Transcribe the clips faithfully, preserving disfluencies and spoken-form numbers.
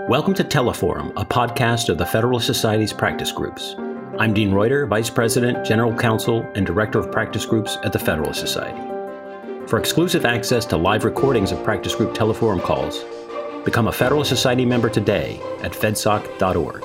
Welcome to Teleforum, a podcast of the Federalist Society's practice groups. I'm Dean Reuter, Vice President, General Counsel, and Director of Practice Groups at the Federalist Society. For exclusive access to live recordings of practice group Teleforum calls, become a Federalist Society member today at fedsoc dot org.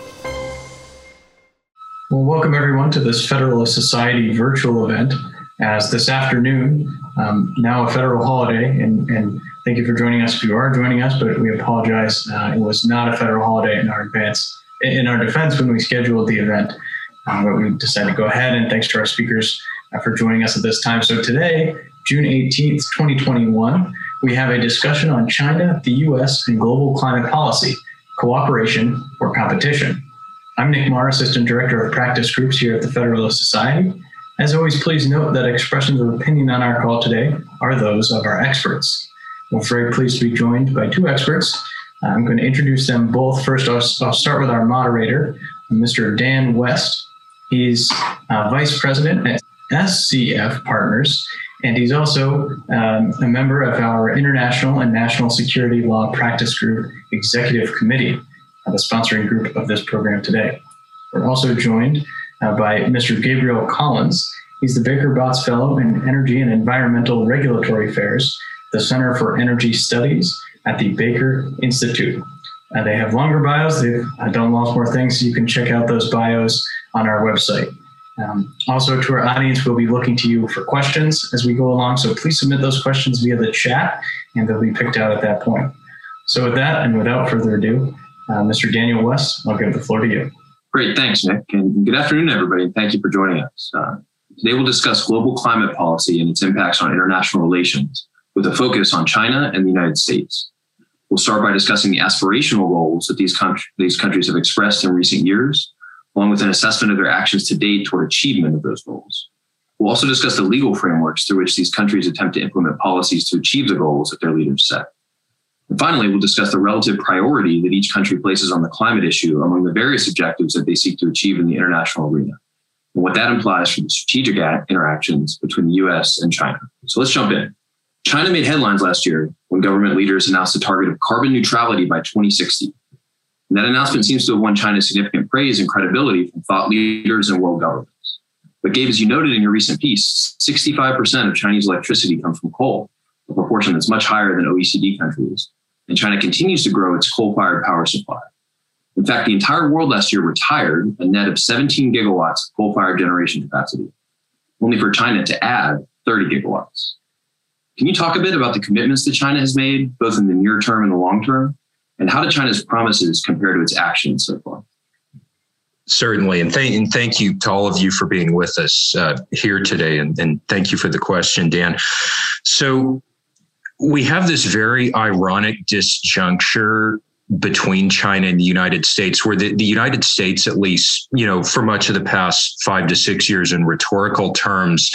Well, welcome everyone to this Federalist Society virtual event. As this afternoon, um, now a federal holiday, and, and thank you for joining us if you are joining us, but we apologize. Uh, it was not a federal holiday in our advance, in our defense when we scheduled the event, um, but we decided to go ahead, and thanks to our speakers uh, for joining us at this time. So today, June eighteenth, twenty twenty-one, we have a discussion on China, the U S, and global climate policy, cooperation or competition. I'm Nick Marr, Assistant Director of Practice Groups here at the Federalist Society. As always, please note that expressions of opinion on our call today are those of our experts. We're very pleased to be joined by two experts. I'm going to introduce them both. First, I'll, I'll start with our moderator, Mister Dan West. He's uh, Vice President at S C F Partners, and he's also um, a member of our International and National Security Law Practice Group Executive Committee, uh, the sponsoring group of this program today. We're also joined Uh, by Mister Gabriel Collins. He's the Baker Botts Fellow in Energy and Environmental Regulatory Affairs, the Center for Energy Studies at the Baker Institute. Uh, they have longer bios. They've uh, done lots more things, so you can check out those bios on our website. Um, also, to our audience, we'll be looking to you for questions as we go along, so please submit those questions via the chat, and they'll be picked out at that point. So with that, and without further ado, uh, Mister Daniel West, I'll give the floor to you. Great. Thanks, Nick. And good afternoon, everybody. Thank you for joining us. Uh, today, we'll discuss global climate policy and its impacts on international relations with a focus on China and the United States. We'll start by discussing the aspirational goals that these, con- these countries have expressed in recent years, along with an assessment of their actions to date toward achievement of those goals. We'll also discuss the legal frameworks through which these countries attempt to implement policies to achieve the goals that their leaders set. And finally, we'll discuss the relative priority that each country places on the climate issue among the various objectives that they seek to achieve in the international arena, and what that implies for the strategic interactions between the U S and China. So let's jump in. China made headlines last year when government leaders announced a target of carbon neutrality by twenty sixty. And that announcement seems to have won China significant praise and credibility from thought leaders and world governments. But Gabe, as you noted in your recent piece, sixty-five percent of Chinese electricity comes from coal, a proportion that's much higher than O E C D countries. And China continues to grow its coal-fired power supply. In fact, the entire world last year retired a net of seventeen gigawatts of coal-fired generation capacity, only for China to add thirty gigawatts. Can you talk a bit about the commitments that China has made, both in the near term and the long term? And how do China's promises compare to its actions so far? Certainly. And thank, and thank you to all of you for being with us uh, here today. And, and thank you for the question, Dan. So, we have this very ironic disjuncture between China and the United States, where the, the United States, at least, you know, for much of the past five to six years in rhetorical terms,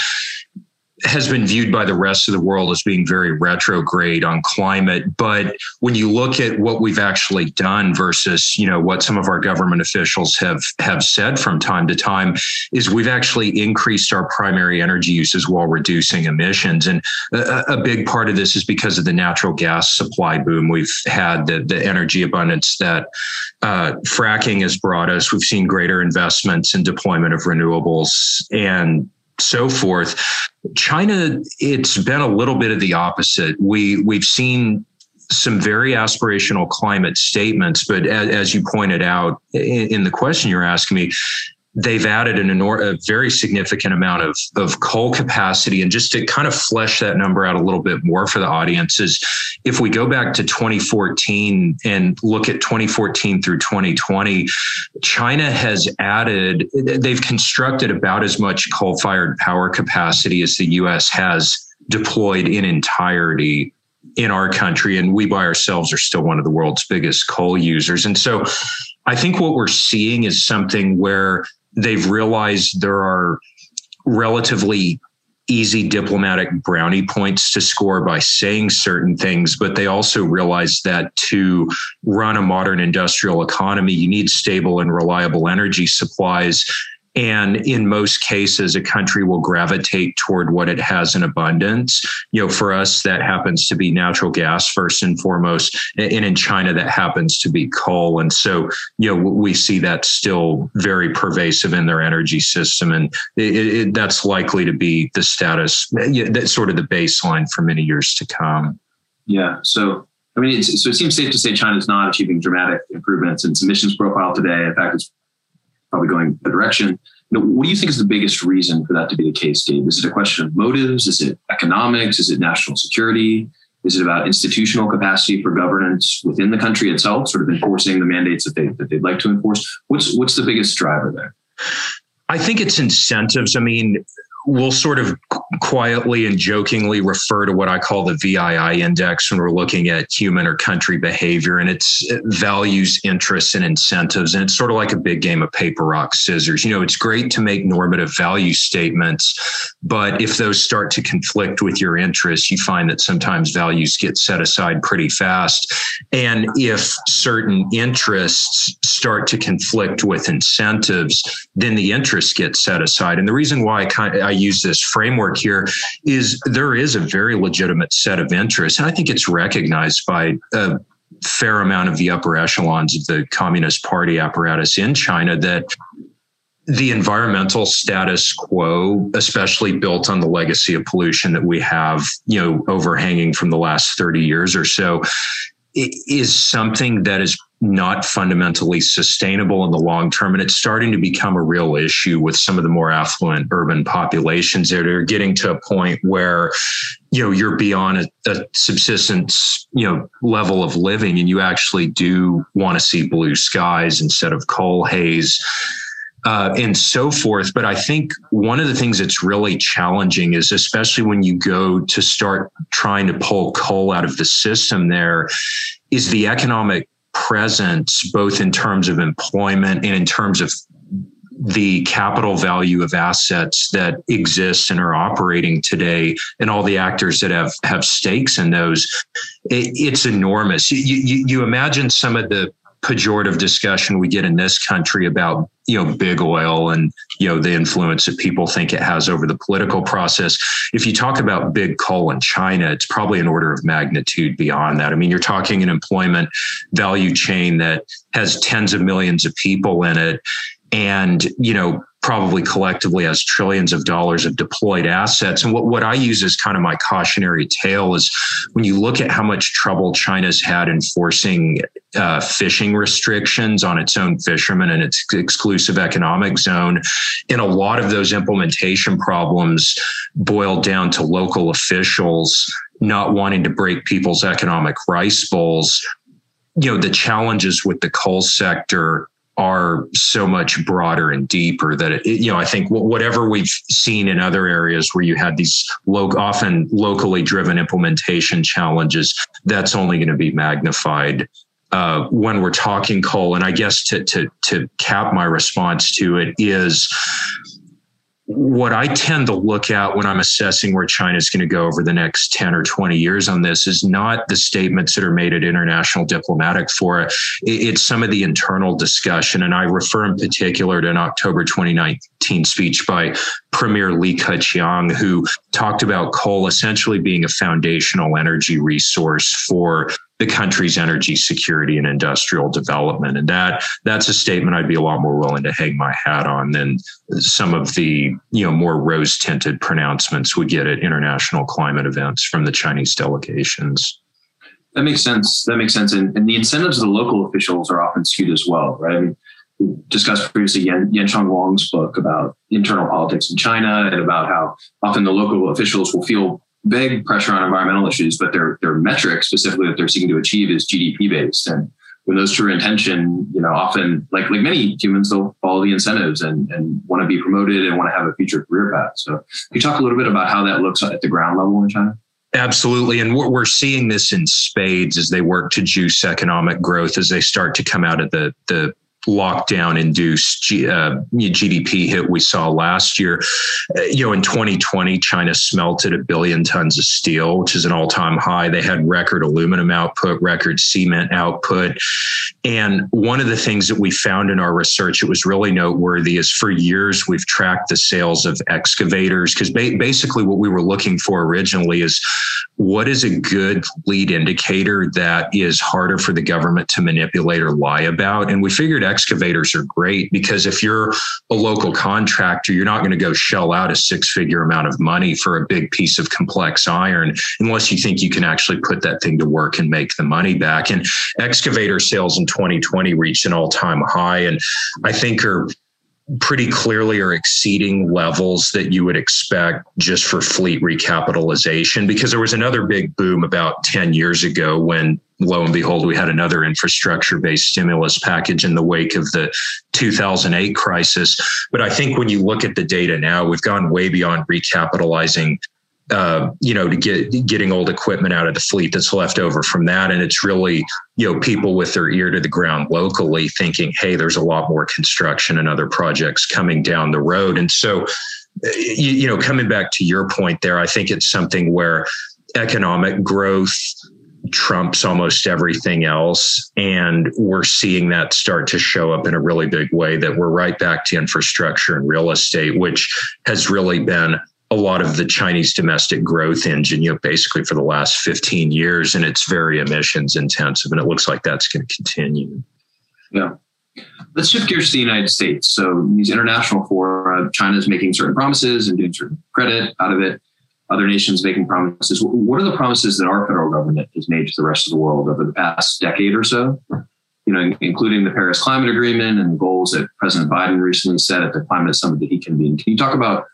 has been viewed by the rest of the world as being very retrograde on climate. But when you look at what we've actually done versus, you know, what some of our government officials have, have said from time to time, is we've actually increased our primary energy uses while reducing emissions. And a, a big part of this is because of the natural gas supply boom we've had, the, the energy abundance that uh, fracking has brought us. We've seen greater investments in deployment of renewables and so forth. China, it's been a little bit of the opposite. We, we've seen some very aspirational climate statements, but as, as you pointed out in, in the question you're asking me, they've added an enor- a very significant amount of, of coal capacity. And just to kind of flesh that number out a little bit more for the audience is, if we go back to twenty fourteen and look at twenty fourteen through twenty twenty, China has added, they've constructed about as much coal-fired power capacity as the U S has deployed in entirety in our country. And we by ourselves are still one of the world's biggest coal users. And so I think what we're seeing is something where they've realized there are relatively easy diplomatic brownie points to score by saying certain things, but they also realize that to run a modern industrial economy, you need stable and reliable energy supplies. And in most cases, a country will gravitate toward what it has in abundance. You know, for us, that happens to be natural gas first and foremost. And in China, that happens to be coal. And so, you know, we see that still very pervasive in their energy system. And it, it, that's likely to be the status, that's sort of the baseline for many years to come. Yeah. So, I mean, it's, so it seems safe to say China's not achieving dramatic improvements in its emissions profile today. In fact, it's probably going the direction. You know, what do you think is the biggest reason for that to be the case, Dave? Is it a question of motives? Is it economics? Is it national security? Is it about institutional capacity for governance within the country itself, sort of enforcing the mandates that they that they'd like to enforce? What's what's the biggest driver there? I think it's incentives. I mean, we'll sort of quietly and jokingly refer to what I call the V I I index when we're looking at human or country behavior, and it's values, interests, and incentives. And it's sort of like a big game of paper, rock, scissors. You know, it's great to make normative value statements, but if those start to conflict with your interests, you find that sometimes values get set aside pretty fast. And if certain interests start to conflict with incentives, then the interests get set aside. And the reason why I kind of, I use this framework here is there is a very legitimate set of interests. And I think it's recognized by a fair amount of the upper echelons of the Communist Party apparatus in China that the environmental status quo, especially built on the legacy of pollution that we have, you know, overhanging from the last thirty years or so, is something that is not fundamentally sustainable in the long term. And it's starting to become a real issue with some of the more affluent urban populations that are getting to a point where, you know, you're beyond a, a subsistence, you know, level of living, and you actually do want to see blue skies instead of coal haze. Uh, and so forth. But I think one of the things that's really challenging is, especially when you go to start trying to pull coal out of the system there, is the economic presence, both in terms of employment and in terms of the capital value of assets that exist and are operating today, and all the actors that have, have stakes in those. It, it's enormous. You, you, you imagine some of the pejorative discussion we get in this country about, you know, big oil and, you know, the influence that people think it has over the political process. If you talk about big coal in China, it's probably an order of magnitude beyond that. I mean, you're talking an employment value chain that has tens of millions of people in it, and, you know, probably collectively has trillions of dollars of deployed assets. And what, what I use as kind of my cautionary tale is when you look at how much trouble China's had enforcing uh, fishing restrictions on its own fishermen and its exclusive economic zone, and a lot of those implementation problems boil down to local officials not wanting to break people's economic rice bowls. You know, the challenges with the coal sector are so much broader and deeper that, it, you know, I think whatever we've seen in other areas where you had these lo- often locally driven implementation challenges, that's only going to be magnified uh, when we're talking coal. And I guess to, to, to cap my response to it is, what I tend to look at when I'm assessing where China is going to go over the next ten or twenty years on this is not the statements that are made at international diplomatic fora. It's some of the internal discussion. And I refer in particular to an October twenty nineteen speech by Premier Li Keqiang, who talked about coal essentially being a foundational energy resource for the country's energy security and industrial development. And that that's a statement I'd be a lot more willing to hang my hat on than some of the, you know, more rose-tinted pronouncements we get at international climate events from the Chinese delegations. That makes sense. That makes sense. And, and the incentives of the local officials are often skewed as well, right? I mean, we discussed previously Yan, Yancheng Wang's book about internal politics in China and about how often the local officials will feel vague pressure on environmental issues, but their their metric specifically that they're seeking to achieve is G D P based. And when those two are in tension, you know, often like like many humans, they'll follow the incentives and, and want to be promoted and want to have a future career path. So can you talk a little bit about how that looks at the ground level in China? Absolutely. And we're, we're seeing this in spades as they work to juice economic growth, as they start to come out of the, the lockdown-induced G, uh, G D P hit we saw last year. Uh, you know, in twenty twenty, China smelted a billion tons of steel, which is an all-time high. They had record aluminum output, record cement output. And one of the things that we found in our research, it was really noteworthy, is for years we've tracked the sales of excavators, because ba- basically what we were looking for originally is what is a good lead indicator that is harder for the government to manipulate or lie about. And we figured excavators are great because if you're a local contractor, you're not going to go shell out a six-figure amount of money for a big piece of complex iron unless you think you can actually put that thing to work and make the money back. And excavator sales in twenty twenty reached an all-time high, and I think are pretty clearly are exceeding levels that you would expect just for fleet recapitalization, because there was another big boom about ten years ago when, lo and behold, we had another infrastructure-based stimulus package in the wake of the two thousand eight crisis. But I think when you look at the data now, we've gone way beyond recapitalizing Uh, you know, to get getting old equipment out of the fleet that's left over from that. And it's really, you know, people with their ear to the ground locally thinking, hey, there's a lot more construction and other projects coming down the road. And so, you, you know, coming back to your point there, I think it's something where economic growth trumps almost everything else. And we're seeing that start to show up in a really big way, that we're right back to infrastructure and real estate, which has really been a lot of the Chinese domestic growth engine, you know, basically for the last fifteen years, and it's very emissions intensive, and it looks like that's going to continue. Yeah. Let's shift gears to the United States. So in these international fora, China's making certain promises and getting certain credit out of it. Other nations making promises. What are the promises that our federal government has made to the rest of the world over the past decade or so? You know, including the Paris Climate Agreement and the goals that President Biden recently set at the climate summit that he convened. Can you talk about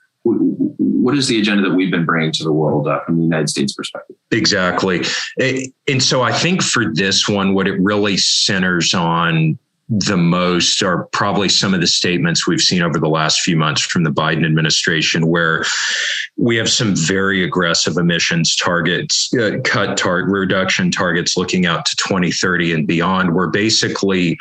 what is the agenda that we've been bringing to the world uh, from the United States perspective? Exactly. And so I think for this one, what it really centers on the most are probably some of the statements we've seen over the last few months from the Biden administration, where we have some very aggressive emissions targets, uh, cut tar- reduction targets looking out to twenty thirty and beyond, where basically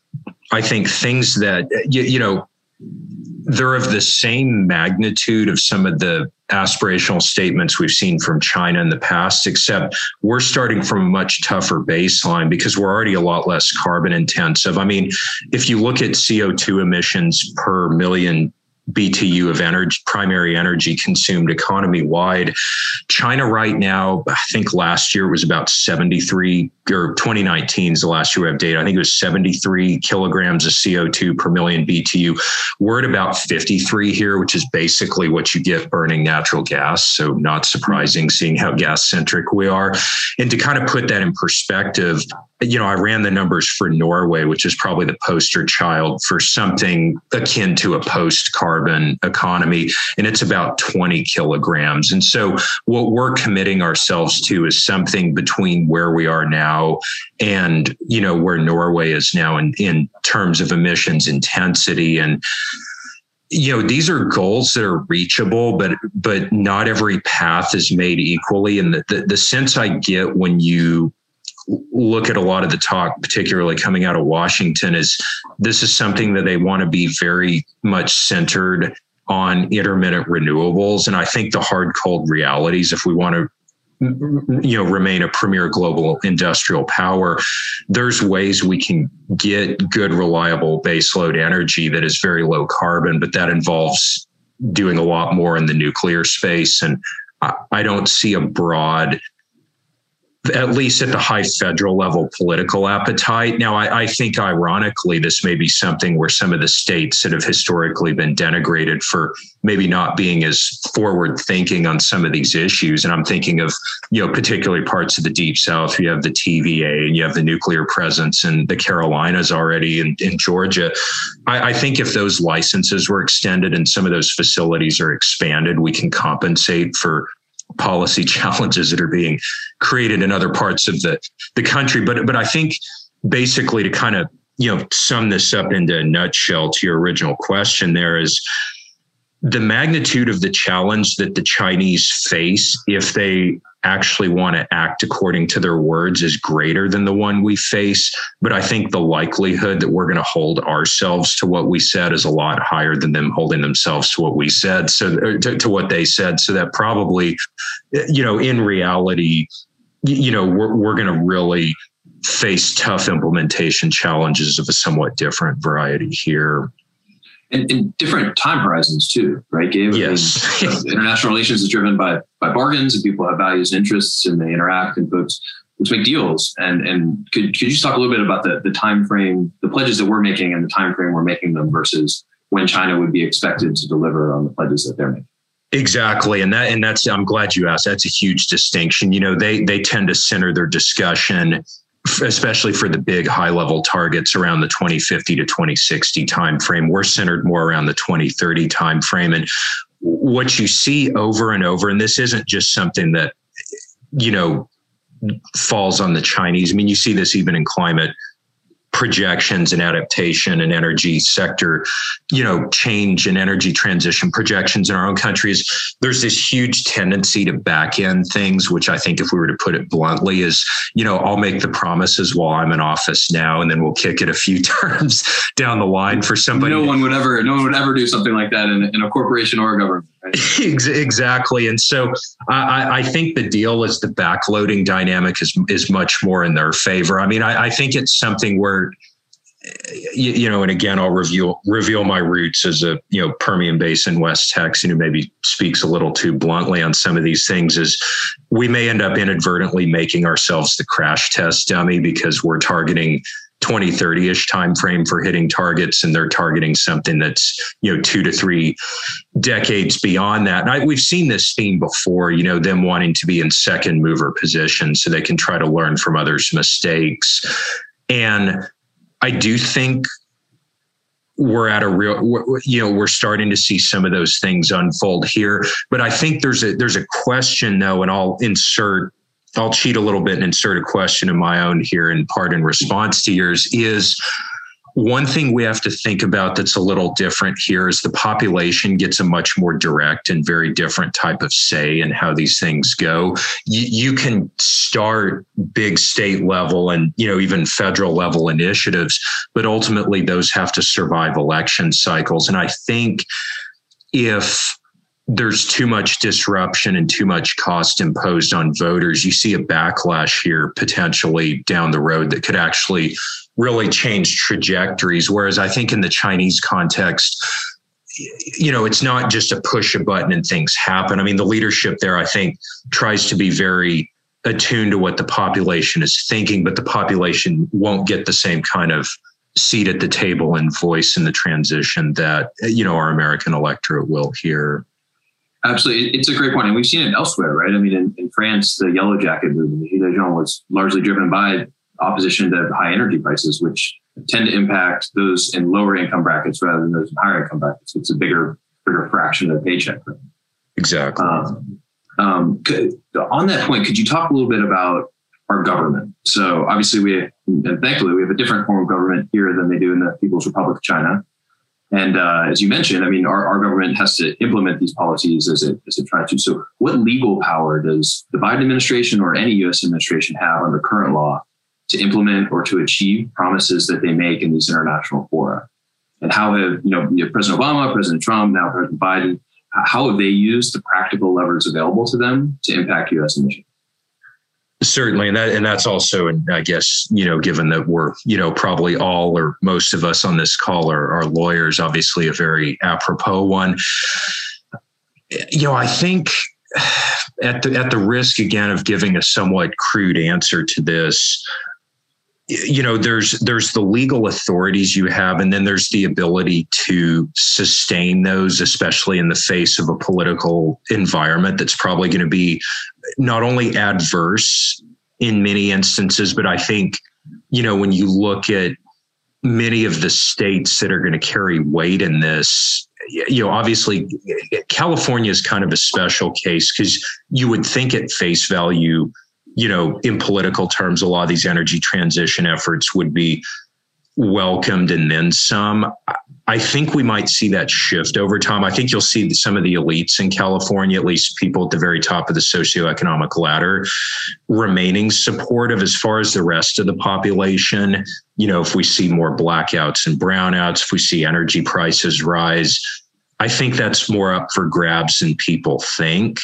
I think things that, you, you know, they're of the same magnitude of some of the aspirational statements we've seen from China in the past, except we're starting from a much tougher baseline because we're already a lot less carbon intensive. I mean, if you look at C O two emissions per million B T U of energy, primary energy consumed economy wide, China right now, I think last year it was about seventy-three, or twenty nineteen is the last year we have data. I think it was seventy-three kilograms of C O two per million B T U. We're at about fifty-three here, which is basically what you get burning natural gas. So not surprising seeing how gas centric we are. And to kind of put that in perspective, you know, I ran the numbers for Norway, which is probably the poster child for something akin to a post-carbon economy, and it's about twenty kilograms. And so what we're committing ourselves to is something between where we are now and, you know, where Norway is now in, in terms of emissions intensity. And you know, these are goals that are reachable, but but not every path is made equally. And the, the, the sense I get when you look at a lot of the talk, particularly coming out of Washington, is this is something that they want to be very much centered on intermittent renewables. And I think the hard, cold realities, if we want to, you know, remain a premier global industrial power, there's ways we can get good, reliable baseload energy that is very low carbon, but that involves doing a lot more in the nuclear space. And I, I don't see a broad, at least at the high federal level, political appetite. Now, I, I think ironically, this may be something where some of the states that have historically been denigrated for maybe not being as forward thinking on some of these issues. And I'm thinking of, you know, particularly parts of the Deep South. You have the T V A and you have the nuclear presence in the Carolinas already, in, in Georgia. I, I think if those licenses were extended and some of those facilities are expanded, we can compensate for policy challenges that are being created in other parts of the, the country. But, but I think basically to kind of, you know, sum this up into a nutshell to your original question, there is the magnitude of the challenge that the Chinese face if they actually want to act according to their words is greater than the one we face. But I think the likelihood that we're going to hold ourselves to what we said is a lot higher than them holding themselves to what we said. So to, to what they said. So that probably, you know, in reality, you know, we're, we're going to really face tough implementation challenges of a somewhat different variety here. And, and different time horizons too, right, Gabe? Yes. I mean, international relations is driven by by bargains, and people have values and interests, and they interact, and folks let's make deals. And and could could you just talk a little bit about the the time frame, the pledges that we're making, and the time frame we're making them versus when China would be expected to deliver on the pledges that they're making? Exactly. And that and that's I'm glad you asked. That's a huge distinction. You know, they they tend to center their discussion, especially for the big high level targets, around the twenty fifty to twenty sixty timeframe. We're centered more around the twenty thirty timeframe. And what you see over and over, and this isn't just something that, you know, falls on the Chinese. I mean, you see this even in climate projections and adaptation and energy sector, you know, change and energy transition projections in our own countries. There's this huge tendency to back end things, which I think if we were to put it bluntly is, you know, I'll make the promises while I'm in office now, and then we'll kick it a few terms down the line for somebody. No one would ever, no one would ever do something like that in, in a corporation or a government. Right? Exactly. And so I, I think the deal is the backloading dynamic is, is much more in their favor. I mean, I, I think it's something where, You, you know, and again, I'll reveal reveal my roots as a, you know, Permian Basin, West Texan, who maybe speaks a little too bluntly on some of these things, is we may end up inadvertently making ourselves the crash test dummy because we're targeting twenty thirty-ish timeframe for hitting targets, and they're targeting something that's, you know, two to three decades beyond that. And I, we've seen this theme before, you know, them wanting to be in second mover position so they can try to learn from others' mistakes. And I do think we're at a real, you know, we're starting to see some of those things unfold here. But I think there's a there's a question though, and I'll insert, I'll cheat a little bit and insert a question of my own here in part in response to yours. Is one thing we have to think about that's a little different here is the population gets a much more direct and very different type of say in how these things go. You, you can start big state level and, you know, even federal level initiatives, but ultimately those have to survive election cycles. And I think if there's too much disruption and too much cost imposed on voters, you see a backlash here potentially down the road that could actually really change trajectories. Whereas I think in the Chinese context, you know, it's not just a push a button and things happen. I mean, the leadership there, I think, tries to be very attuned to what the population is thinking, but the population won't get the same kind of seat at the table and voice in the transition that, you know, our American electorate will hear. Absolutely. It's a great point. And we've seen it elsewhere, right? I mean, in, in France, the Yellow Jacket movement, the Gilets jaunes, was largely driven by opposition to high energy prices, which tend to impact those in lower income brackets rather than those in higher income brackets. It's a bigger, bigger fraction of the paycheck. Exactly. Um, um, could, on that point, could you talk a little bit about our government? So obviously we, have, and thankfully we have a different form of government here than they do in the People's Republic of China. And uh, as you mentioned, I mean, our, our government has to implement these policies as it, as it tries to. So what legal power does the Biden administration or any U S administration have under current law to implement or to achieve promises that they make in these international fora? And how have, you know, President Obama, President Trump, now President Biden, how have they used the practical levers available to them to impact U S emissions? Certainly. And that, and that's also, and I guess, you know, given that we're, you know, probably all or most of us on this call are, are lawyers, obviously a very apropos one. You know, I think at the, at the risk again of giving a somewhat crude answer to this, you know, there's there's the legal authorities you have, and then there's the ability to sustain those, especially in the face of a political environment that's probably going to be not only adverse in many instances, but I think, you know, when you look at many of the states that are going to carry weight in this, you know, obviously California is kind of a special case because you would think at face value, you know, in political terms, a lot of these energy transition efforts would be welcomed and then some. I think we might see that shift over time. I think you'll see some of the elites in California, at least people at the very top of the socioeconomic ladder, remaining supportive. As far as the rest of the population, you know, if we see more blackouts and brownouts, if we see energy prices rise, I think that's more up for grabs than people think.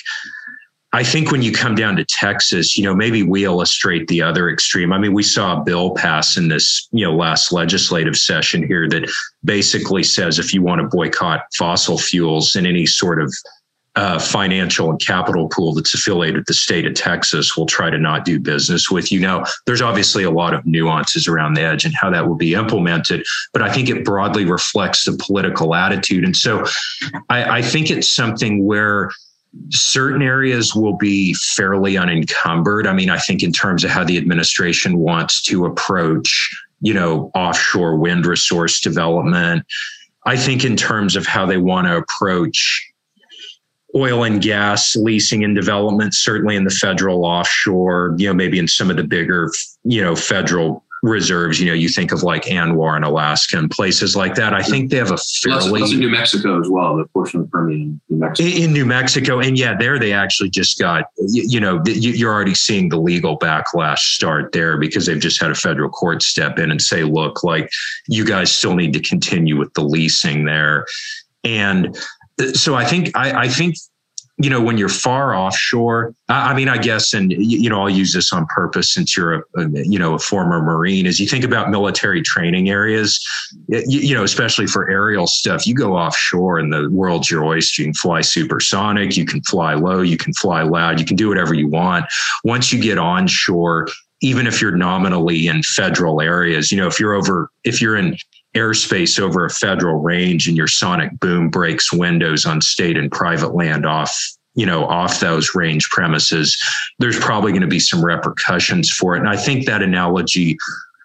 I think when you come down to Texas, you know, maybe we illustrate the other extreme. I mean, we saw a bill pass in this, you know, last legislative session here that basically says if you want to boycott fossil fuels in any sort of uh, financial and capital pool that's affiliated with the state of Texas, we'll try to not do business with you. Now, there's obviously a lot of nuances around the edge and how that will be implemented, but I think it broadly reflects the political attitude. And so I, I think it's something where certain areas will be fairly unencumbered. I mean, I think in terms of how the administration wants to approach, you know, offshore wind resource development, I think in terms of how they want to approach oil and gas leasing and development, certainly in the federal offshore, you know, maybe in some of the bigger, you know, federal reserves, you know, you think of like ANWR in Alaska and places like that. I think they have a fairly... Plus in New Mexico as well, the portion of the Permian in New Mexico. In, in New Mexico. And yeah, there they actually just got, you, you know, you're already seeing the legal backlash start there because they've just had a federal court step in and say, look, like you guys still need to continue with the leasing there. And so I think, I, I think, you know, when you're far offshore, I mean, I guess, and, you know, I'll use this on purpose since you're, a, a you know, a former Marine, as you think about military training areas, you, you know, especially for aerial stuff, you go offshore and the world's your oyster. You can fly supersonic, you can fly low, you can fly loud, you can do whatever you want. Once you get onshore, even if you're nominally in federal areas, you know, if you're over, if you're in airspace over a federal range and your sonic boom breaks windows on state and private land off, you know, off those range premises, there's probably going to be some repercussions for it. And I think that analogy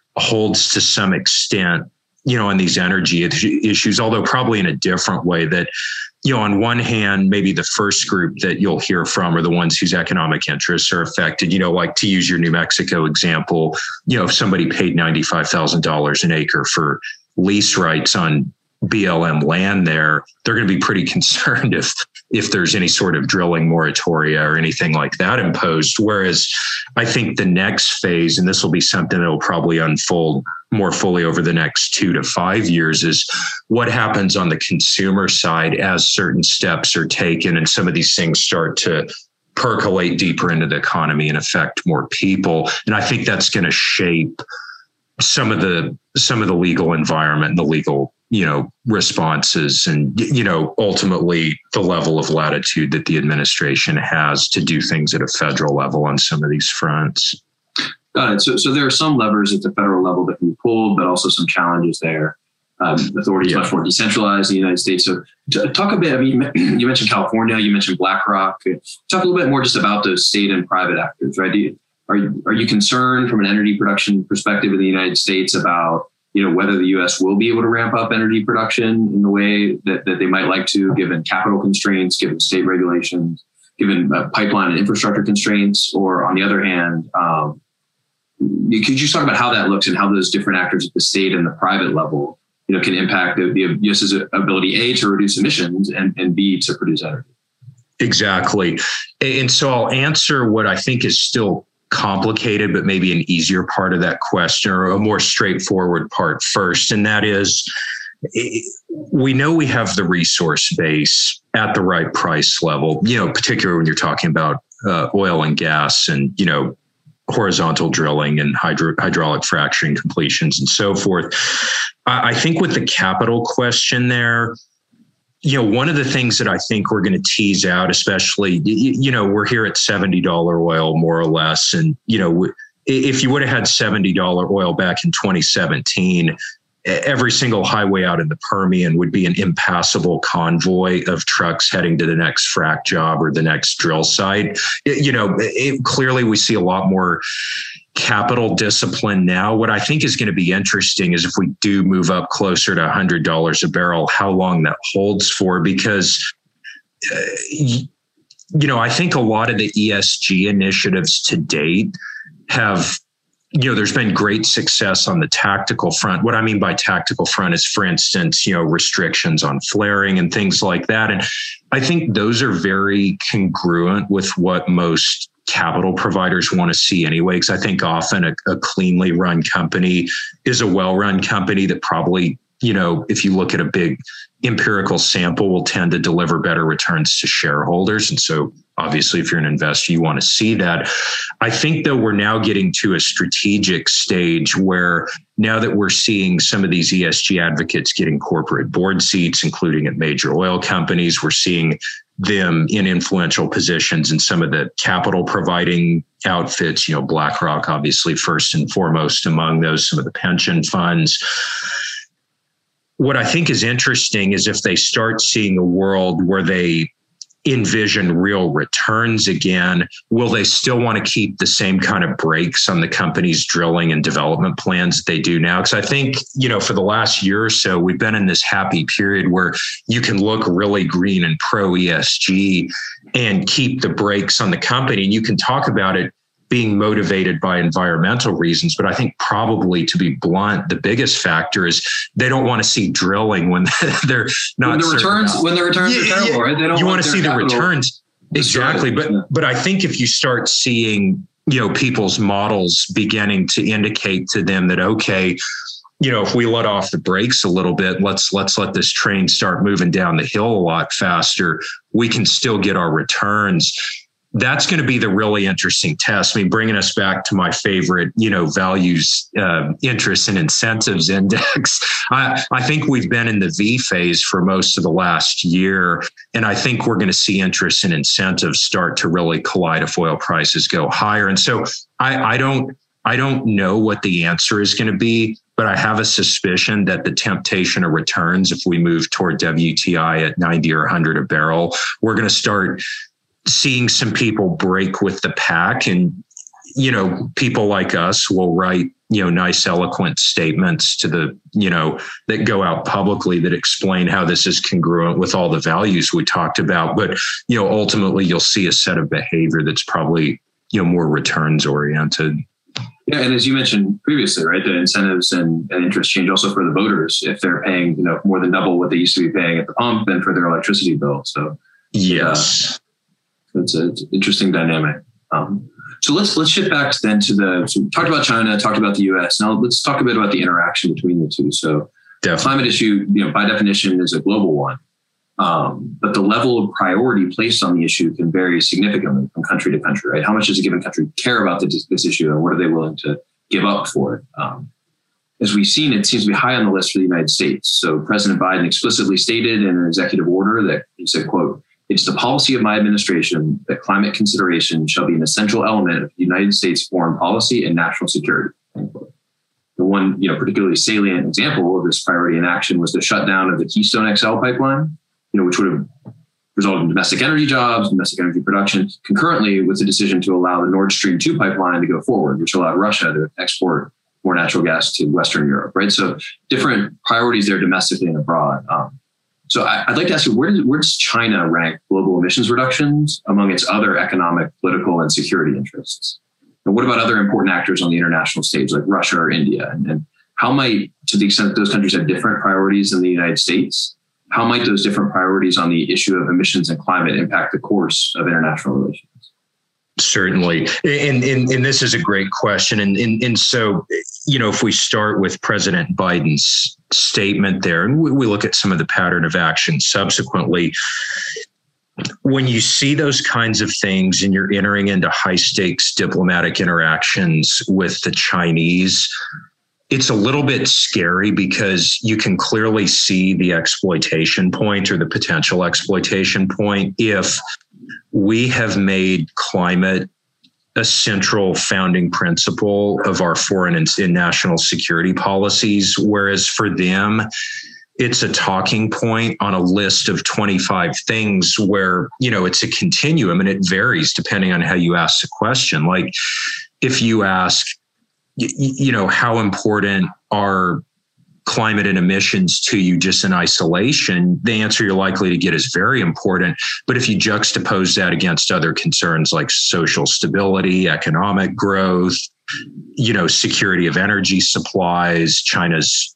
holds to some extent, you know, on these energy issues, although probably in a different way that, you know, on one hand, maybe the first group that you'll hear from are the ones whose economic interests are affected. You know, like to use your New Mexico example, you know, if somebody paid ninety-five thousand dollars an acre for lease rights on B L M land there, they're going to be pretty concerned if if there's any sort of drilling moratoria or anything like that imposed. Whereas I think the next phase, and this will be something that will probably unfold more fully over the next two to five years, is what happens on the consumer side as certain steps are taken and some of these things start to percolate deeper into the economy and affect more people. And I think that's going to shape some of the some of the legal environment and the legal, you know, responses and, you know, ultimately the level of latitude that the administration has to do things at a federal level on some of these fronts. Got it. So, so there are some levers at the federal level that can be pulled, but also some challenges there. Um, authority is yeah. much more decentralized in the United States. So t- talk a bit, I mean, you mentioned California, you mentioned BlackRock. Talk a little bit more just about those state and private actors, right? Do you, Are you, are you concerned from an energy production perspective in the United States about, you know, whether the U S will be able to ramp up energy production in the way that, that they might like to, given capital constraints, given state regulations, given uh, pipeline and infrastructure constraints? Or on the other hand, um, could you just talk about how that looks and how those different actors at the state and the private level, you know, can impact the, the U.S.'s ability, A, to reduce emissions and, and B, to produce energy? Exactly. And so I'll answer what I think is still complicated, but maybe an easier part of that question, or a more straightforward part first. And that is, we know we have the resource base at the right price level, you know, particularly when you're talking about uh, oil and gas and, you know, horizontal drilling and hydro, hydraulic fracturing completions and so forth. I, I think with the capital question there, you know, one of the things that I think we're going to tease out, especially, you know, we're here at seventy dollars oil, more or less. And, you know, if you would have had seventy dollars oil back in twenty seventeen, every single highway out in the Permian would be an impassable convoy of trucks heading to the next frack job or the next drill site. It, you know, it, clearly we see a lot more capital discipline now. What I think is going to be interesting is if we do move up closer to one hundred dollars a barrel, how long that holds for, because, uh, you know, I think a lot of the E S G initiatives to date have you know, there's been great success on the tactical front. What I mean by tactical front is, for instance, you know, restrictions on flaring and things like that. And I think those are very congruent with what most capital providers want to see anyway, because I think often a, a cleanly run company is a well-run company that probably, you know, if you look at a big empirical sample, will tend to deliver better returns to shareholders. And so obviously, if you're an investor, you want to see that. I think, though, we're now getting to a strategic stage where now that we're seeing some of these E S G advocates getting corporate board seats, including at major oil companies, we're seeing them in influential positions in some of the capital providing outfits, you know, BlackRock, obviously, first and foremost among those, some of the pension funds. What I think is interesting is if they start seeing a world where they envision real returns again, will they still want to keep the same kind of brakes on the company's drilling and development plans that they do now? Because I think, you know, for the last year or so, we've been in this happy period where you can look really green and pro E S G and keep the brakes on the company. And you can talk about it being motivated by environmental reasons. But I think probably, to be blunt, the biggest factor is they don't want to see drilling when they're not. When the returns, about. when the returns yeah, are terrible, yeah. right? They don't you want want to see the returns. Exactly. But, yeah. but I think if you start seeing, you know, people's models beginning to indicate to them that, okay, you know, if we let off the brakes a little bit, let's let's let this train start moving down the hill a lot faster, we can still get our returns. That's going to be the really interesting test. I mean, bringing us back to my favorite, you know, values, uh, interests and incentives index. I, I think we've been in the V phase for most of the last year. And I think we're going to see interest and incentives start to really collide if oil prices go higher. And so I, I don't, I don't know what the answer is going to be, but I have a suspicion that the temptation of returns, if we move toward W T I at ninety or one hundred a barrel, we're going to start seeing some people break with the pack. And, you know, people like us will write, you know, nice, eloquent statements to the, you know, that go out publicly that explain how this is congruent with all the values we talked about. But, you know, ultimately you'll see a set of behavior that's probably, you know, more returns oriented. Yeah, and as you mentioned previously, right, the incentives and, and interest change also for the voters if they're paying, you know, more than double what they used to be paying at the pump than for their electricity bill. So yes. Uh, It's an interesting dynamic. Um, so let's let's shift back then to the, so we talked about China, talked about the U S. Now let's talk a bit about the interaction between the two. So the climate issue, you know, by definition is a global one, um, but the level of priority placed on the issue can vary significantly from country to country, right? How much does a given country care about this, this issue and what are they willing to give up for it? Um, as we've seen, it seems to be high on the list for the United States. So President Biden explicitly stated in an executive order that he said, quote, "It's the policy of my administration that climate consideration shall be an essential element of the United States foreign policy and national security." The one, you know, particularly salient example of this priority in action was the shutdown of the Keystone X L pipeline, you know, which would have resulted in domestic energy jobs, domestic energy production, concurrently with the decision to allow the Nord Stream two pipeline to go forward, which allowed Russia to export more natural gas to Western Europe, right? So different priorities there domestically and abroad. Um, So I'd like to ask you, where does, where does China rank global emissions reductions among its other economic, political, and security interests? And what about other important actors on the international stage, like Russia or India? And, and how might, to the extent that those countries have different priorities than the United States, how might those different priorities on the issue of emissions and climate impact the course of international relations? Certainly. And, and, and this is a great question. And, and, and so, you know, if we start with President Biden's statement there, and we, we look at some of the pattern of action subsequently, when you see those kinds of things and you're entering into high stakes diplomatic interactions with the Chinese, it's a little bit scary because you can clearly see the exploitation point or the potential exploitation point if we have made climate a central founding principle of our foreign and, and national security policies, whereas for them, it's a talking point on a list of twenty-five things where, you know, it's a continuum and it varies depending on how you ask the question. Like if you ask, you, you know, how important are climate and emissions to you just in isolation, the answer you're likely to get is very important. But if you juxtapose that against other concerns like social stability, economic growth, you know, security of energy supplies, China's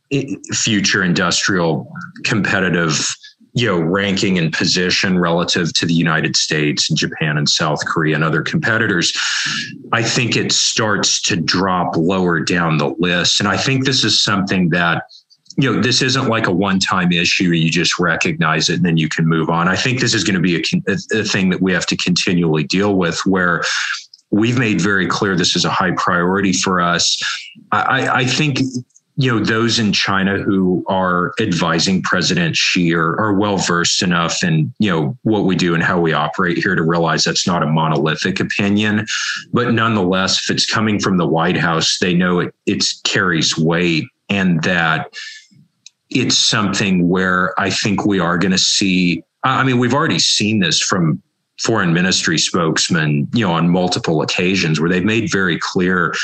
future industrial competitive, you know, ranking and position relative to the United States and Japan and South Korea and other competitors, I think it starts to drop lower down the list. And I think this is something that, you know, this isn't like a one-time issue. You just recognize it and then you can move on. I think this is going to be a, a thing that we have to continually deal with, where we've made very clear this is a high priority for us. I, I think, you know, those in China who are advising President Xi are, are well-versed enough in, you know, what we do and how we operate here to realize that's not a monolithic opinion. But nonetheless, if it's coming from the White House, they know it it carries weight, and that it's something where I think we are going to see, I mean, we've already seen this from foreign ministry spokesmen, you know, on multiple occasions where they've made very clear,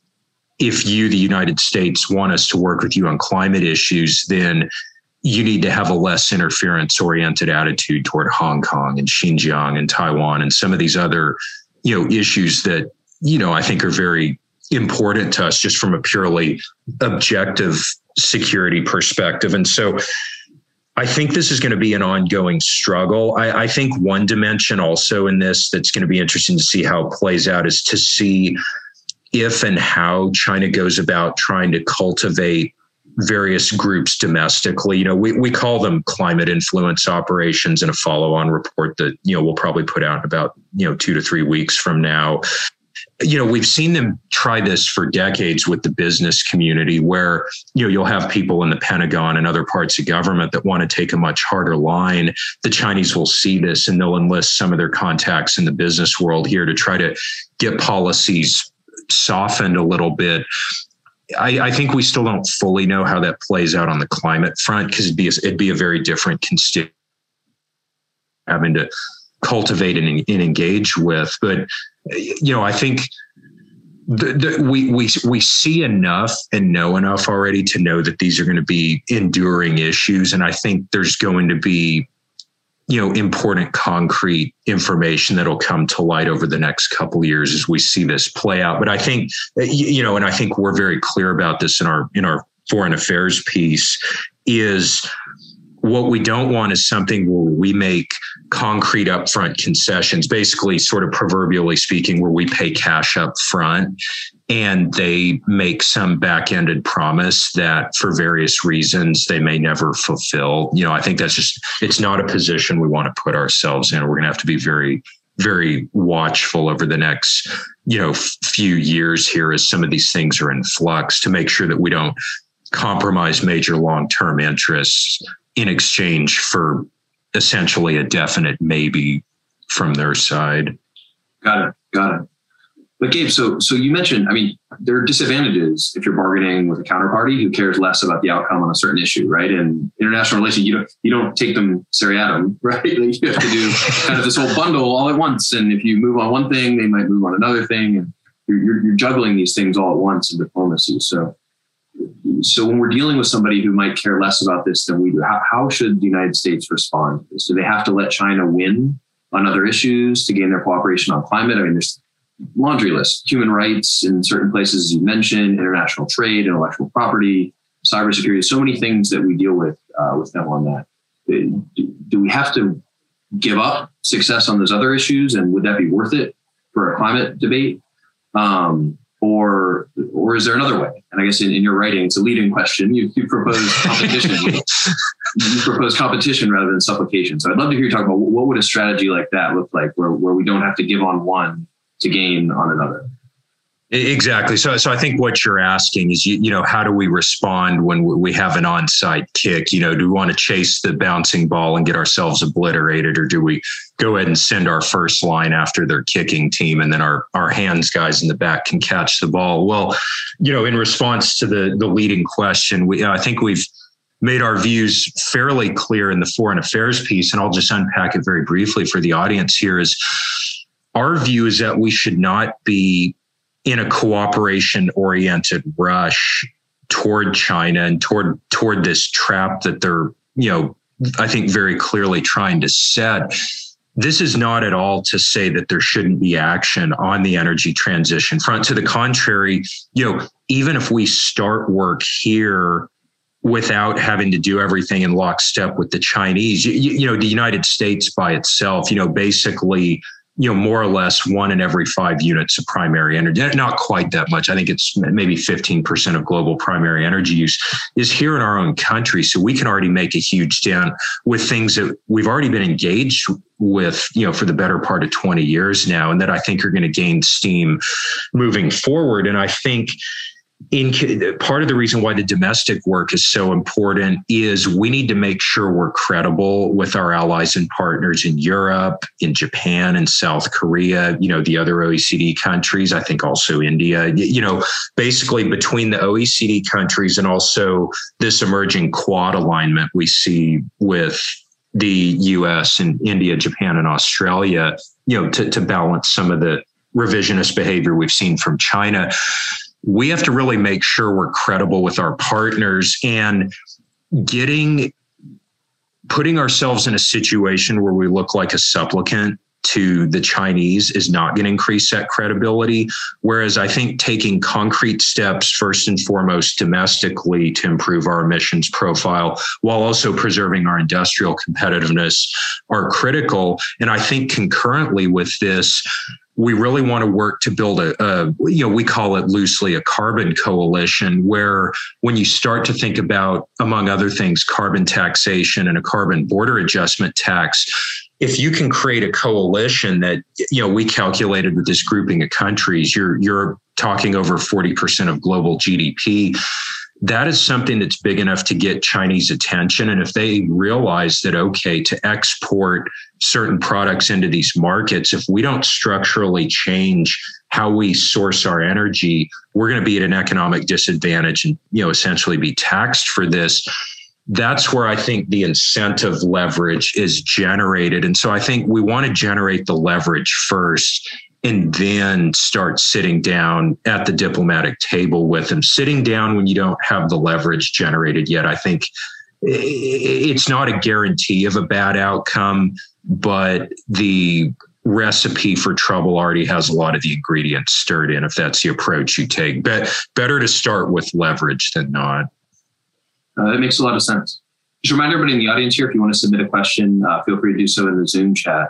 if you, the United States, want us to work with you on climate issues, then you need to have a less interference-oriented attitude toward Hong Kong and Xinjiang and Taiwan and some of these other, you know, issues that, you know, I think are very important to us just from a purely objective security perspective. And so I think this is going to be an ongoing struggle. I, I think one dimension also in this that's going to be interesting to see how it plays out is to see if and how China goes about trying to cultivate various groups domestically. You know, we, we call them climate influence operations in a follow-on report that, you know, we'll probably put out in about, you know, two to three weeks from now. You know, we've seen them try this for decades with the business community, where, you know, you'll have people in the Pentagon and other parts of government that want to take a much harder line. The Chinese will see this and they'll enlist some of their contacts in the business world here to try to get policies softened a little bit. I, I think we still don't fully know how that plays out on the climate front, because it'd be a, it'd be a very different constituent having to cultivate and, and engage with. But, you know, I think the, the, we we we see enough and know enough already to know that these are going to be enduring issues, and I think there's going to be, you know, important concrete information that'll come to light over the next couple of years as we see this play out. But I think, you know, and I think we're very clear about this in our in our foreign affairs piece, is what we don't want is something where we make concrete upfront concessions, basically sort of proverbially speaking, where we pay cash up front and they make some back-ended promise that for various reasons they may never fulfill. You know, I think that's just, it's not a position we want to put ourselves in. We're going to have to be very, very watchful over the next, you know, few years here as some of these things are in flux, to make sure that we don't compromise major long-term interests in exchange for essentially a definite maybe from their side. Got it. Got it. But Gabe, so so you mentioned, I mean, there are disadvantages if you're bargaining with a counterparty who cares less about the outcome on a certain issue, right? And international relations, you don't you don't take them seriatim, right? You have to do kind of this whole bundle all at once. And if you move on one thing, they might move on another thing, and you're you're, you're juggling these things all at once in diplomacy. So. So when we're dealing with somebody who might care less about this than we do, how, how should the United States respond to this? Do they have to let China win on other issues to gain their cooperation on climate? I mean, there's laundry list, human rights in certain places, as you mentioned, international trade, intellectual property, cybersecurity, so many things that we deal with uh, with them on that. Do, do we have to give up success on those other issues? And would that be worth it for a climate debate? Um, Or, or is there another way? And I guess in, in your writing, it's a leading question. You, you propose competition. you propose competition rather than supplication. So I'd love to hear you talk about what would a strategy like that look like, where, where we don't have to give on one to gain on another. Exactly. So, so I think what you're asking is, you, you know, how do we respond when we have an onside kick? You know, do we want to chase the bouncing ball and get ourselves obliterated, or do we go ahead and send our first line after their kicking team, and then our, our hands guys in the back can catch the ball? Well, you know, in response to the, the leading question, we, I think we've made our views fairly clear in the foreign affairs piece, and I'll just unpack it very briefly for the audience here. Is our view is that we should not be in a cooperation-oriented rush toward China and toward toward this trap that they're, you know, I think very clearly trying to set. this is not at all to say that there shouldn't be action on the energy transition front. To the contrary, you know, even if we start work here without having to do everything in lockstep with the Chinese, you, you know, the United States by itself, you know, basically, you know, more or less one in every five units of primary energy, not quite that much. I think it's maybe fifteen percent of global primary energy use is here in our own country. So we can already make a huge dent with things that we've already been engaged with, you know, for the better part of twenty years now, and that I think are going to gain steam moving forward. And I think in part of the reason why the domestic work is so important is we need to make sure we're credible with our allies and partners in Europe, in Japan, and South Korea, you know, the other O E C D countries, I think also India, you know, basically between the O E C D countries and also this emerging quad alignment we see with the U S and India, Japan, and Australia, you know, to, to balance some of the revisionist behavior we've seen from China. We have to really make sure we're credible with our partners, and getting, putting ourselves in a situation where we look like a supplicant to the Chinese is not going to increase that credibility. Whereas I think taking concrete steps, first and foremost, domestically to improve our emissions profile while also preserving our industrial competitiveness are critical. And I think concurrently with this, we really want to work to build a, a, you know, we call it loosely a carbon coalition, where when you start to think about, among other things, carbon taxation and a carbon border adjustment tax, if you can create a coalition that, you know, we calculated with this grouping of countries, you're, you're talking over forty percent of global G D P. That is something that's big enough to get Chinese attention. And if they realize that, okay, to export certain products into these markets, if we don't structurally change how we source our energy, we're going to be at an economic disadvantage and, you know, essentially be taxed for this. That's where I think the incentive leverage is generated. And so I think we want to generate the leverage first, and then start sitting down at the diplomatic table with them. Sitting down when you don't have the leverage generated yet, I think it's not a guarantee of a bad outcome, but the recipe for trouble already has a lot of the ingredients stirred in, if that's the approach you take. But better to start with leverage than not. Uh, that makes a lot of sense. Just remind everybody in the audience here, if you want to submit a question, uh, feel free to do so in the Zoom chat.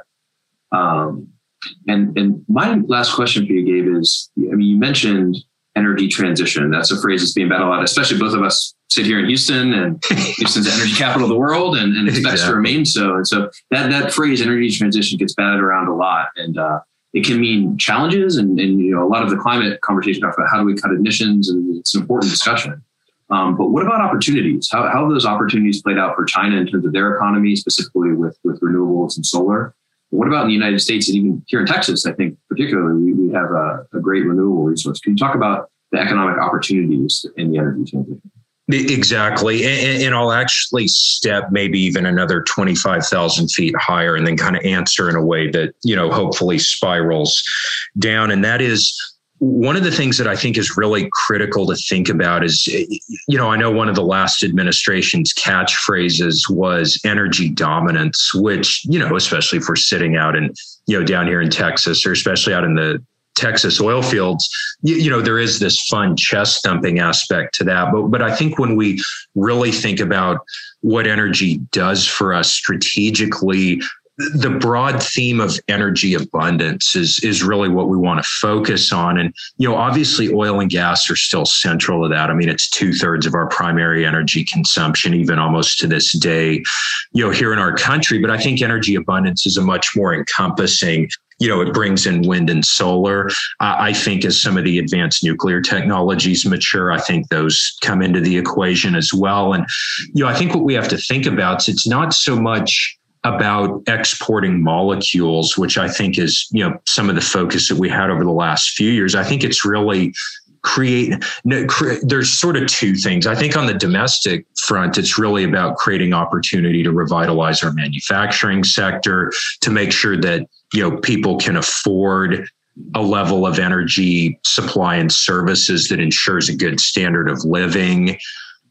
Um, And and my last question for you, Gabe, is, I mean, you mentioned energy transition. That's a phrase that's being battled a lot, especially both of us sit here in Houston, and Houston's the energy capital of the world, and, and expects exactly. to remain so. And so that that phrase, energy transition, gets batted around a lot. And uh, it can mean challenges, and, and you know, a lot of the climate conversation talks about how do we cut emissions, and it's an important discussion. Um, but what about opportunities? How, how have those opportunities played out for China in terms of their economy, specifically with, with renewables and solar? What about in the United States, and even here in Texas? I think particularly we, we have a, a great renewable resource. Can you talk about the economic opportunities in the energy transition? Exactly. And, and I'll actually step maybe even another twenty-five thousand feet higher, and then kind of answer in a way that, you know, hopefully spirals down. And that is, one of the things that I think is really critical to think about is, you know, I know one of the last administration's catchphrases was energy dominance, which, you know, especially if we're sitting out in, you know, down here in Texas, or especially out in the Texas oil fields, you, you know, there is this fun chest thumping aspect to that. But, but I think when we really think about what energy does for us strategically, the broad theme of energy abundance is, is really what we want to focus on. And, you know, obviously oil and gas are still central to that. I mean, it's two thirds of our primary energy consumption, even almost to this day, you know, here in our country. But I think energy abundance is a much more encompassing, you know, it brings in wind and solar. Uh, I think as some of the advanced nuclear technologies mature, I think those come into the equation as well. And, you know, I think what we have to think about is it's not so much about exporting molecules, which I think is, you know, some of the focus that we had over the last few years. I think it's really create, no, cre- there's sort of two things. I think on the domestic front, it's really about creating opportunity to revitalize our manufacturing sector, to make sure that, you know, people can afford a level of energy supply and services that ensures a good standard of living.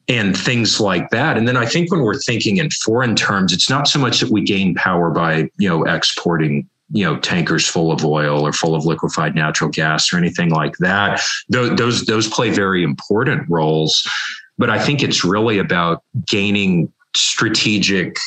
and things like that. And then I think when we're thinking in foreign terms, it's not so much that we gain power by, you know, exporting, you know, tankers full of oil or full of liquefied natural gas or anything like that. Those, those, those play very important roles. But I think it's really about gaining strategic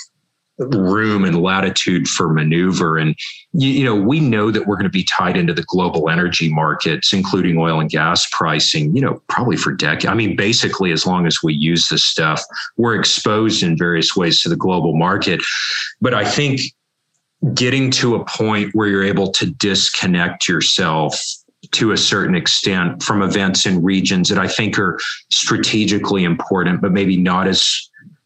room and latitude for maneuver. And, you, you know, we know that we're going to be tied into the global energy markets, including oil and gas pricing, you know, probably for decades. I mean, basically, as long as we use this stuff, we're exposed in various ways to the global market. But I think getting to a point where you're able to disconnect yourself to a certain extent from events in regions that I think are strategically important, but maybe not as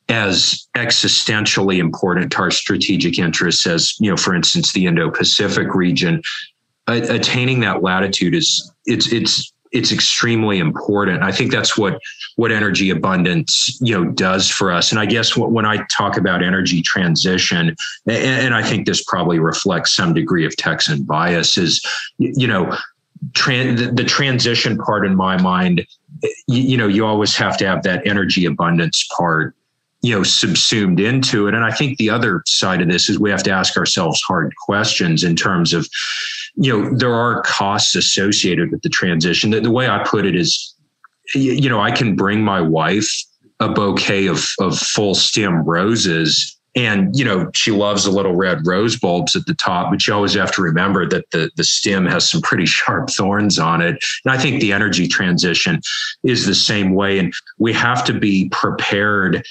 as existentially important to our strategic interests as, you know, for instance, the Indo-Pacific region. Uh, attaining that latitude is it's it's it's extremely important. I think that's what what energy abundance, you know, does for us. And I guess when I talk about energy transition, and, and I think this probably reflects some degree of Texan bias, is, you know, Tran- the, the transition part in my mind, you, you know, you always have to have that energy abundance part, you know, subsumed into it. And I think the other side of this is we have to ask ourselves hard questions in terms of, you know, there are costs associated with the transition. The, the way I put it is, you know, I can bring my wife a bouquet of, of full stem roses, and, you know, she loves the little red rose bulbs at the top, but you always have to remember that the, the stem has some pretty sharp thorns on it. And I think the energy transition is the same way. And we have to be prepared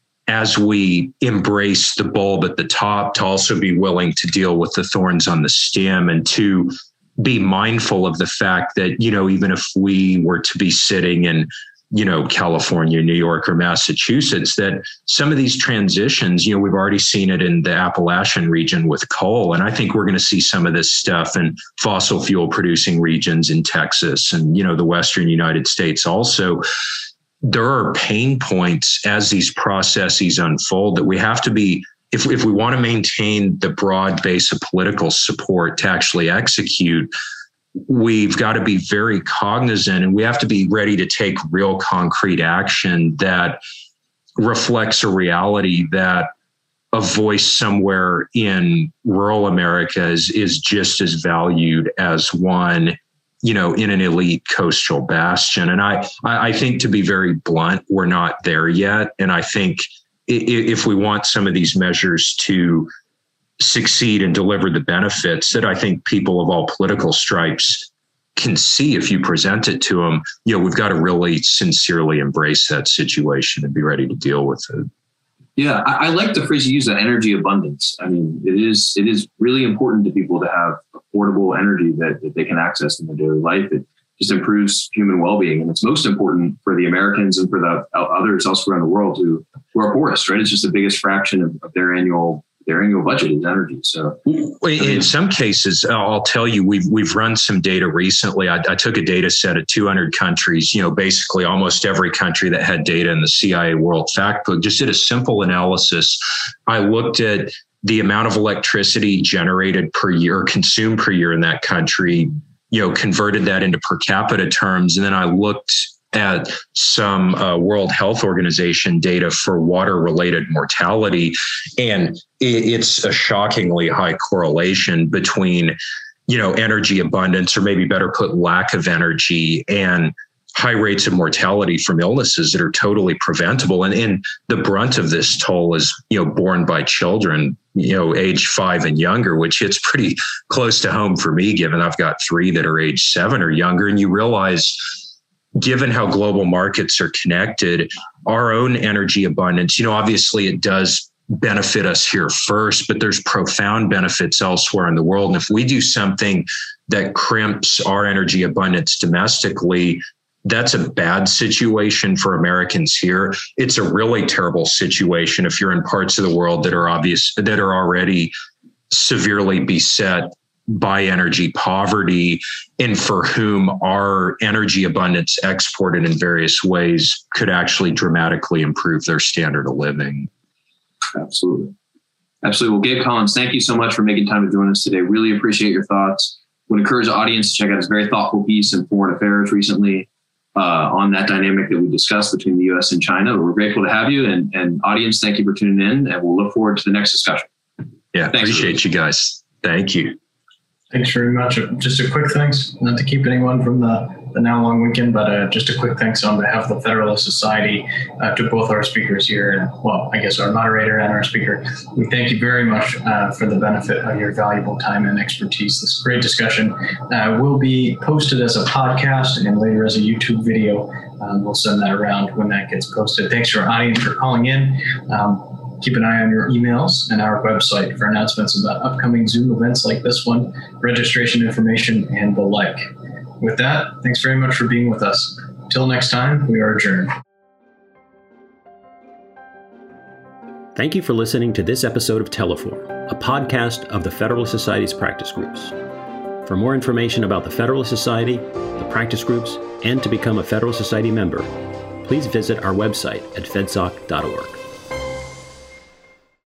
as we embrace the bulb at the top to also be willing to deal with the thorns on the stem, and to be mindful of the fact that, you know, even if we were to be sitting in, you know, California, New York, or Massachusetts, that some of these transitions, you know, we've already seen it in the Appalachian region with coal. And I think we're going to see some of this stuff in fossil fuel producing regions in Texas and, you know, the Western United States also. There are pain points as these processes unfold that we have to be, if, if we want to maintain the broad base of political support to actually execute, we've got to be very cognizant, and we have to be ready to take real concrete action that reflects a reality that a voice somewhere in rural America is, is just as valued as one, you know, in an elite coastal bastion. And I, I think, to be very blunt, we're not there yet. And I think if we want some of these measures to succeed and deliver the benefits that I think people of all political stripes can see if you present it to them, you know, we've got to really sincerely embrace that situation and be ready to deal with it. Yeah, I, I like the phrase you use, that energy abundance. I mean, it is it is really important to people to have affordable energy that, that they can access in their daily life. It just improves human well-being, and it's most important for the Americans and for the others elsewhere in the world who, who are poorest, right? It's just the biggest fraction of, of their annual their annual budget is energy. So in some cases, I'll tell you, we've we've run some data recently. I, I took a data set of two hundred countries, you know, basically almost every country that had data in the C I A World Factbook, just did a simple analysis. I looked at the amount of electricity generated per year, consumed per year in that country, you know, converted that into per capita terms. And then I looked at some uh, World Health Organization data for water-related mortality, and it, it's a shockingly high correlation between, you know, energy abundance, or maybe better put, lack of energy, and high rates of mortality from illnesses that are totally preventable. And, and the brunt of this toll is, you know, borne by children, you know, age five and younger, which hits pretty close to home for me, given I've got three that are age seven or younger. And you realize, given how global markets are connected, our own energy abundance, you know, obviously it does benefit us here first, but there's profound benefits elsewhere in the world. And if we do something that crimps our energy abundance domestically, that's a bad situation for Americans here. It's a really terrible situation if you're in parts of the world that are obvious, that are already severely beset by energy poverty, and for whom our energy abundance exported in various ways could actually dramatically improve their standard of living. Absolutely. Absolutely. Well, Gabe Collins, thank you so much for making time to join us today. Really appreciate your thoughts. Would encourage the audience to check out his very thoughtful piece in Foreign Affairs recently. uh, on that dynamic that we discussed between the U S and China. We're grateful to have you, and, and audience, thank you for tuning in, and we'll look forward to the next discussion. Yeah, Thanks, appreciate everybody. you guys. Thank you. Thanks very much. Just a quick thanks, not to keep anyone from the, the now long weekend, but uh, just a quick thanks on behalf of the Federalist Society uh, to both our speakers here, and well, I guess our moderator and our speaker. We thank you very much uh, for the benefit of your valuable time and expertise. This great discussion uh, will be posted as a podcast and later as a YouTube video. Um, we'll send that around when that gets posted. Thanks to our audience for calling in. Um, Keep an eye on your emails and our website for announcements about upcoming Zoom events like this one, registration information, and the like. With that, thanks very much for being with us. Till next time, we are adjourned. Thank you for listening to this episode of Teleform, a podcast of the Federalist Society's practice groups. For more information about the Federalist Society, the practice groups, and to become a Federalist Society member, please visit our website at fedsoc dot org.